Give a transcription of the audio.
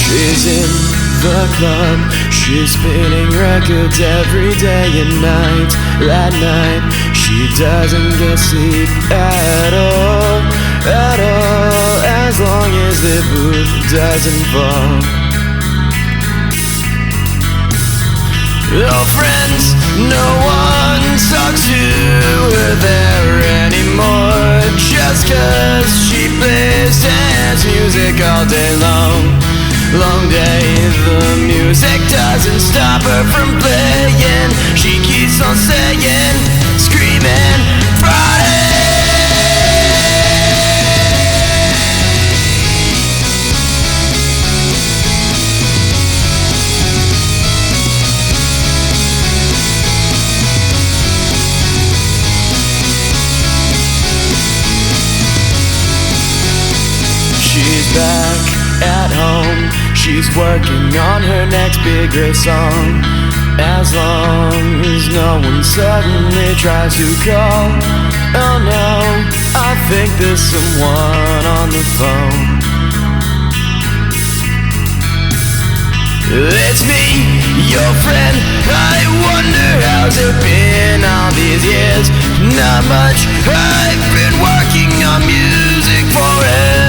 She's in the club, she's spinning records every day and night. That night, she doesn't get sleep at all, at all, as long as the booth doesn't fall. Oh friends, no one talks to her there anymore, just 'cause she plays dance music all day long. Long day, the music doesn't stop her from playing. She keeps on saying, screaming, Friday. She's back at home, she's working on her next big hit song. As long as no one suddenly tries to call. Oh no, I think there's someone on the phone. It's me, your friend. I wonder how's it been all these years. Not much, I've been working on music forever.